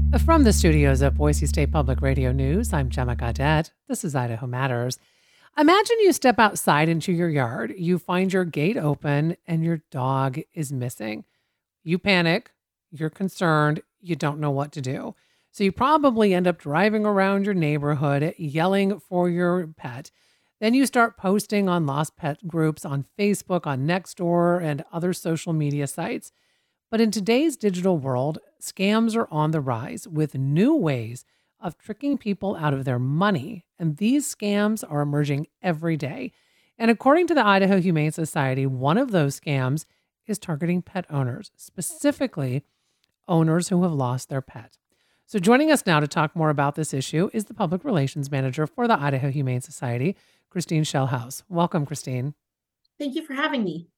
From the studios of Boise State Public Radio News, I'm Gemma Gaudette. This is Idaho Matters. Imagine you step outside into your yard, you find your gate open, and your dog is missing. You panic, you're concerned, you don't know what to do. So you probably end up driving around your neighborhood yelling for your pet. Then you start posting on lost pet groups on Facebook, on Nextdoor, and other social media sites. But in today's digital world, scams are on the rise with new ways of tricking people out of their money. And these scams are emerging every day. And according to the Idaho Humane Society, one of those scams is targeting pet owners, specifically owners who have lost their pet. So joining us now to talk more about this issue is the Public Relations Manager for the Idaho Humane Society, Christine Schellhaus. Welcome, Christine. Thank you for having me.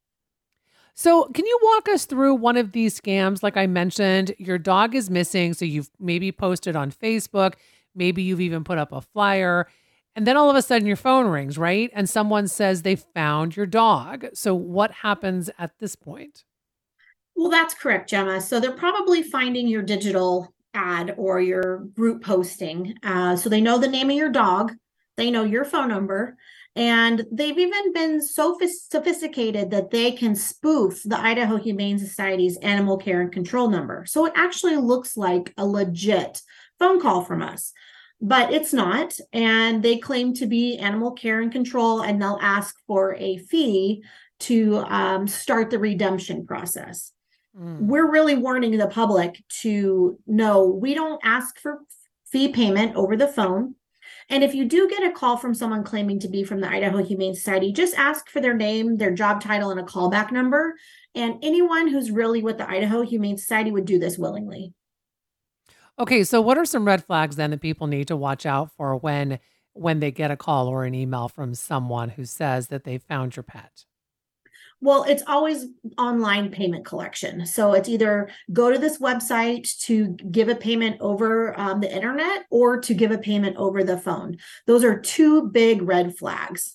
So can you walk us through one of these scams? Like I mentioned, your dog is missing. So you've maybe posted on Facebook, maybe you've even put up a flyer, and then all of a sudden your phone rings, right? And someone says they found your dog. So what happens at this point? Well, that's correct, Gemma. So they're probably finding your digital ad or your group posting. So they know the name of your dog, they know your phone number, and they've even been so sophisticated that they can spoof the Idaho Humane Society's animal care and control number. So it actually looks like a legit phone call from us, but it's not. And they claim to be animal care and control, and they'll ask for a fee to start the redemption process. We're really warning the public to know we don't ask for fee payment over the phone. And if you do get a call from someone claiming to be from the Idaho Humane Society, just ask for their name, their job title, and a callback number. And anyone who's really with the Idaho Humane Society would do this willingly. Okay, so what are some red flags then that people need to watch out for when they get a call or an email from someone who says that they found your pet? Well, it's always online payment collection. So it's either go to this website to give a payment over the internet or to give a payment over the phone. Those are two big red flags.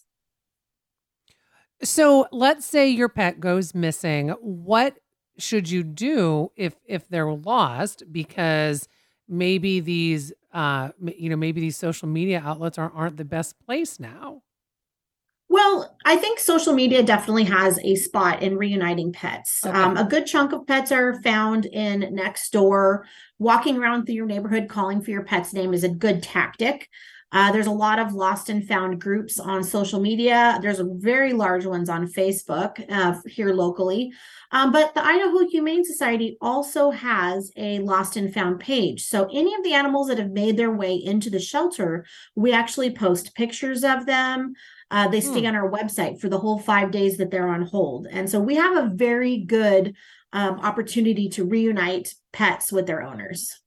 So let's say your pet goes missing. What should you do if they're lost? Because maybe these maybe these social media outlets aren't the best place now. Well, I think social media definitely has a spot in reuniting pets. Okay. A good chunk of pets are found in Nextdoor. Walking around through your neighborhood calling for your pet's name is a good tactic. There's a lot of lost and found groups on social media. There's very large ones on Facebook here locally. But the Idaho Humane Society also has a lost and found page. So any of the animals that have made their way into the shelter, we actually post pictures of them. They stay on our website for the whole 5 days that they're on hold. And so we have a very good opportunity to reunite pets with their owners.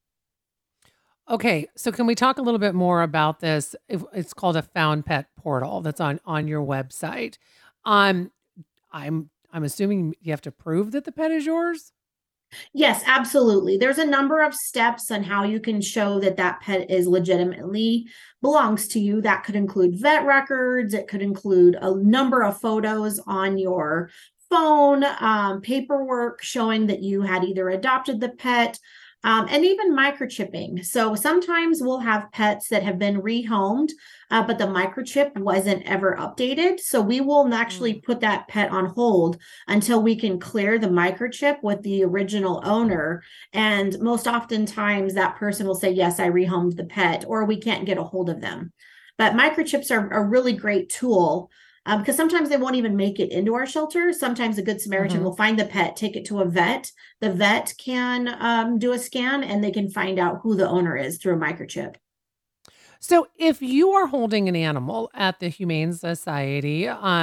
Okay, so can we talk a little bit more about this? It's called a found pet portal that's on your website. I'm assuming you have to prove that the pet is yours? Yes, absolutely. There's a number of steps on how you can show that that pet is legitimately belongs to you. That could include vet records. It could include a number of photos on your phone, paperwork showing that you had either adopted the pet, and even microchipping. So sometimes we'll have pets that have been rehomed, but the microchip wasn't ever updated. So we will actually put that pet on hold until we can clear the microchip with the original owner. And most oftentimes that person will say, yes, I rehomed the pet, or we can't get a hold of them. But microchips are a really great tool because sometimes they won't even make it into our shelter. Sometimes a Good Samaritan will find the pet, take it to a vet. The vet can do a scan and they can find out who the owner is through a microchip. So if you are holding an animal at the Humane Society,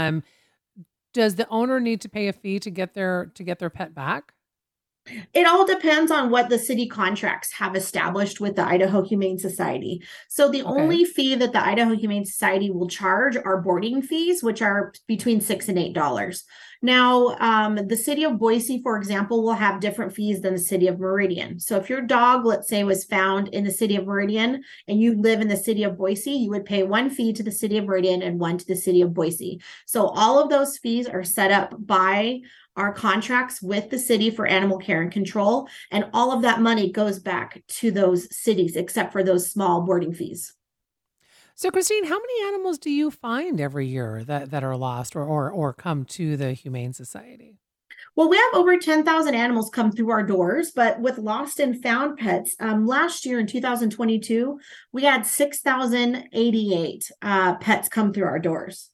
does the owner need to pay a fee to get their pet back? It all depends on what the city contracts have established with the Idaho Humane Society. So the only fee that the Idaho Humane Society will charge are boarding fees, which are between $6 and $8. Now, the city of Boise, for example, will have different fees than the city of Meridian. So if your dog, let's say, was found in the city of Meridian and you live in the city of Boise, you would pay one fee to the city of Meridian and one to the city of Boise. So all of those fees are set up by our contracts with the city for animal care and control. And all of that money goes back to those cities, except for those small boarding fees. So, Christine, how many animals do you find every year that are lost or come to the Humane Society? Well, we have over 10,000 animals come through our doors, but with lost and found pets, last year in 2022, we had 6,088 pets come through our doors.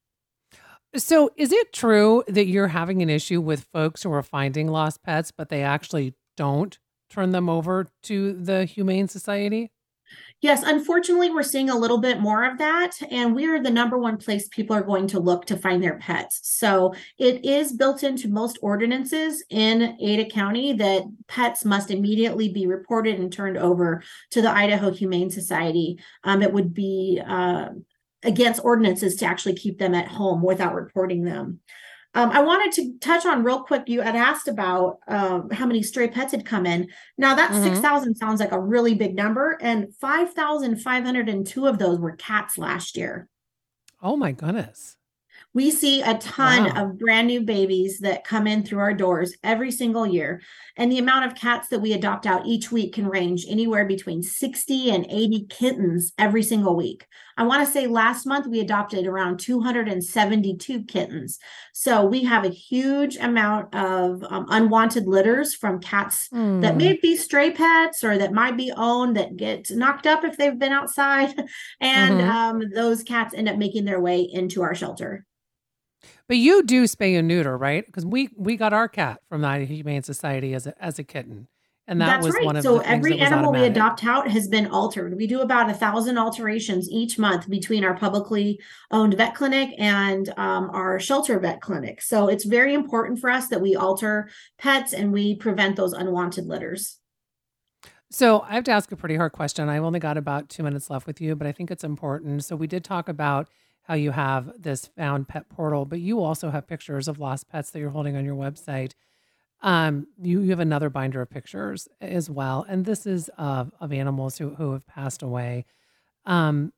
So, is it true that you're having an issue with folks who are finding lost pets, but they actually don't turn them over to the Humane Society? Yes, unfortunately, we're seeing a little bit more of that, and we're the number one place people are going to look to find their pets. So it is built into most ordinances in Ada County that pets must immediately be reported and turned over to the Idaho Humane Society. It would be against ordinances to actually keep them at home without reporting them. I wanted to touch on real quick. You had asked about how many stray pets had come in. Now that 6,000 sounds like a really big number, and 5,502 of those were cats last year. Oh my goodness. We see a ton of brand new babies that come in through our doors every single year. And the amount of cats that we adopt out each week can range anywhere between 60 and 80 kittens every single week. I want to say last month we adopted around 272 kittens. So we have a huge amount of unwanted litters from cats that may be stray pets or that might be owned that get knocked up if they've been outside. And those cats end up making their way into our shelter. But you do spay and neuter, right? Because we got our cat from the Idaho Humane Society as a kitten. And that was one of the things that was every animal we automatic. adopt out has been altered. We do about 1,000 alterations each month between our publicly owned vet clinic and our shelter vet clinic. So it's very important for us that we alter pets and we prevent those unwanted litters. So I have to ask a pretty hard question. I've only got about 2 minutes left with you, but I think it's important. So we did talk about how you have this found pet portal, but you also have pictures of lost pets that you're holding on your website. You have another binder of pictures as well. And this is of animals who have passed away. Do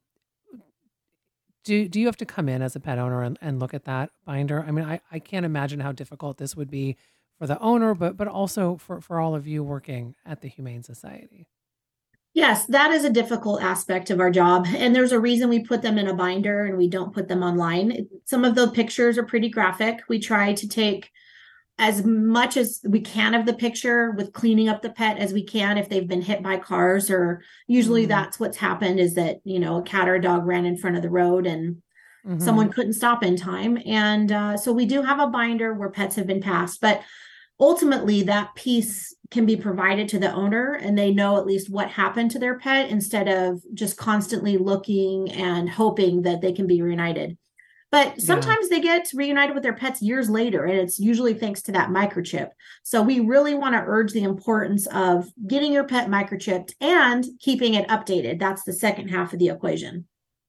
you have to come in as a pet owner and look at that binder? I mean, I can't imagine how difficult this would be for the owner, but also for all of you working at the Humane Society. Yes, that is a difficult aspect of our job. And there's a reason we put them in a binder and we don't put them online. Some of the pictures are pretty graphic. We try to take as much as we can of the picture with cleaning up the pet as we can if they've been hit by cars, or usually that's what's happened is that, a cat or a dog ran in front of the road and someone couldn't stop in time. And so we do have a binder where pets have been passed, but ultimately that piece can be provided to the owner and they know at least what happened to their pet instead of just constantly looking and hoping that they can be reunited. But sometimes they get reunited with their pets years later, and it's usually thanks to that microchip. So we really want to urge the importance of getting your pet microchipped and keeping it updated. That's the second half of the equation.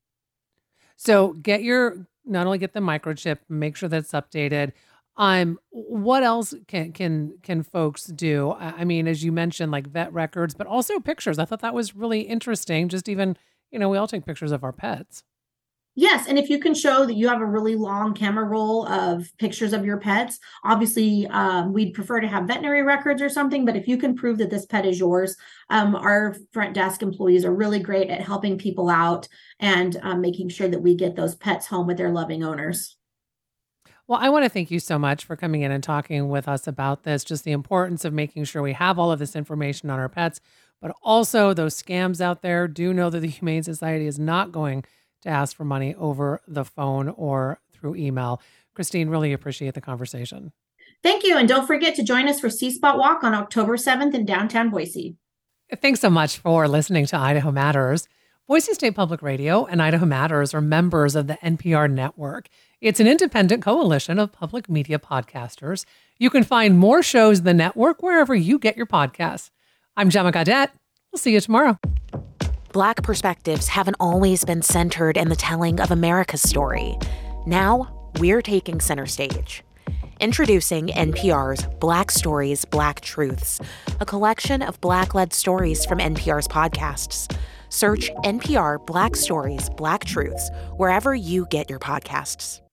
So not only get the microchip, make sure that's updated. What else can folks do? I mean, as you mentioned, like vet records, but also pictures. I thought that was really interesting. Just even, we all take pictures of our pets. Yes. And if you can show that you have a really long camera roll of pictures of your pets, obviously we'd prefer to have veterinary records or something. But if you can prove that this pet is yours, our front desk employees are really great at helping people out and making sure that we get those pets home with their loving owners. Well, I want to thank you so much for coming in and talking with us about this, just the importance of making sure we have all of this information on our pets, but also those scams out there. Do know that the Humane Society is not going to ask for money over the phone or through email. Christine, really appreciate the conversation. Thank you. And don't forget to join us for Sea Spot Walk on October 7th in downtown Boise. Thanks so much for listening to Idaho Matters. Boise State Public Radio and Idaho Matters are members of the NPR network. It's an independent coalition of public media podcasters. You can find more shows in the network wherever you get your podcasts. I'm Gemma Gaudette. We'll see you tomorrow. Black perspectives haven't always been centered in the telling of America's story. Now, we're taking center stage. Introducing NPR's Black Stories, Black Truths, a collection of Black-led stories from NPR's podcasts. Search NPR Black Stories, Black Truths wherever you get your podcasts.